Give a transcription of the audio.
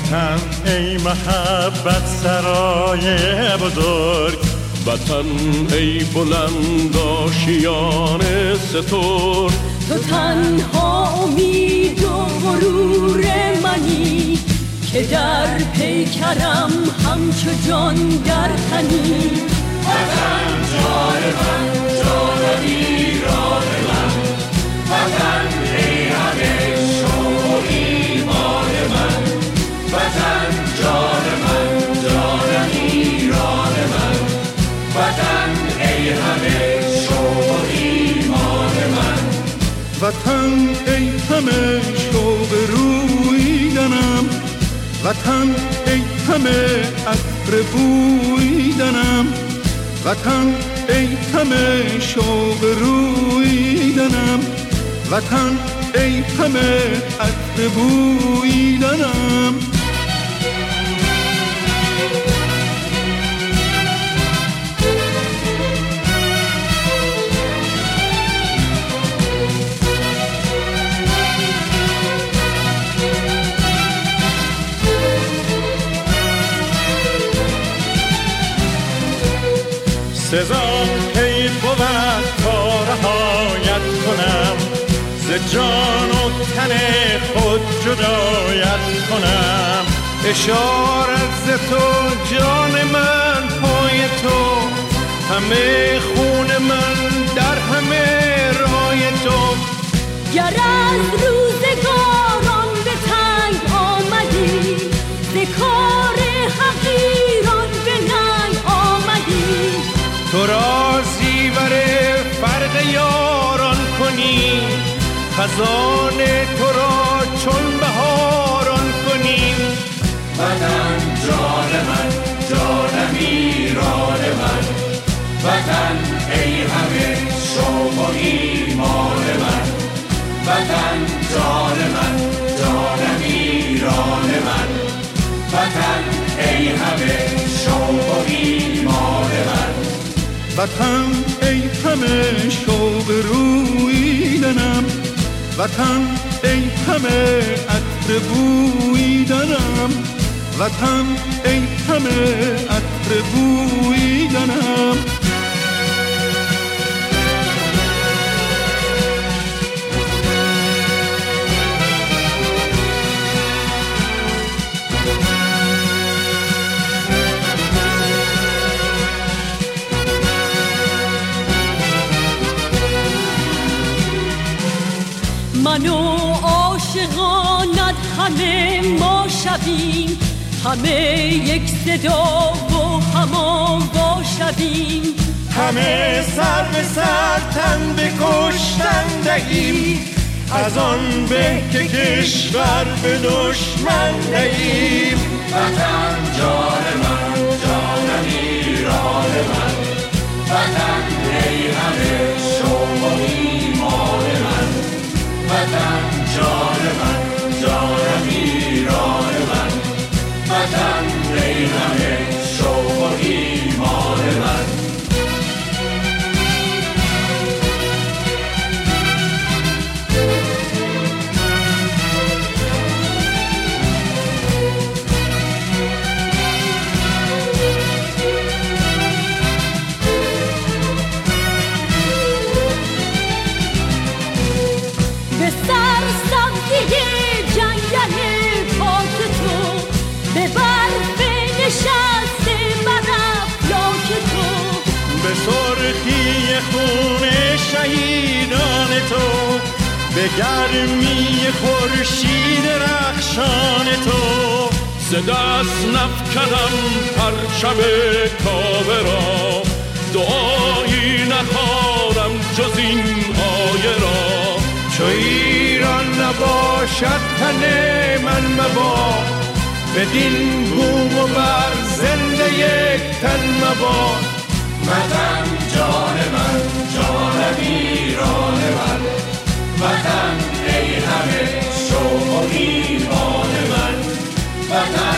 وطن ای محبت سرای بزرگ، وطن ای بلند آشیان ستور، تو تنها امید و غرور منی که در پیکرم همچو جان در تنی. وطن جان من، جان ایران من، وطن ای همه شوق ایمان من، وطن جان من، جان ایران من، وطن ای همه شوق ایمان من، وطن ای همه شوق رویدنم، وطن ای همه عطر بویدنم، وطن ای همه شوق رویدنم، وطن ای همه عطر بویدنم. سزا کی بود تا رهایت کنم، ز جان و تن خود جدایت کنم. اشارت ز تو جان من پای تو، همه خون من در همه رای تو. گر از روزگاران به تنگ آمدی، ز کار حقیران به ننگ آمدی، تو را زیور فرق یاران کنی، خزان تو را چون بهاران کنی. وطن جان من، جانم ایران من، وطن ای همه شوق و ایمان من، وطن جان من، جانم ایران من، وطن ای همه شوق و ایمان من، وطن ای همه شوق رویدنم، وطن ای همه عطر بویدنم، وطن ای همه عطر بویدنم. من و عاشقانت همه ما شویم، همه یک صدا و همان شویم، همه سر به سر تن به کشتن دهیم، از آن به که کشور به دشمن دهیم. وطن جان من، جانم ایران من، وطن ای همه شوق و ایمان من، وطن جان من، جانم ایران من، وطن ای همه شوق و ایمان من. به سر سبزی جنگل پاک تو، به برف نشسته بر افلاک تو، به سرخی خون شهیدان تو، به گرمی خورشید رخشان تو. ز دست نفکندم پرچم کعبه را، دعایی نخوانم جز این آیه را. چو ایران نباشد تن من مباد، بدین بوم و بر زنده یک تن مباد. وطن جان من، جانم ایران من، وطن ای همه شوق و ایمان من، وطن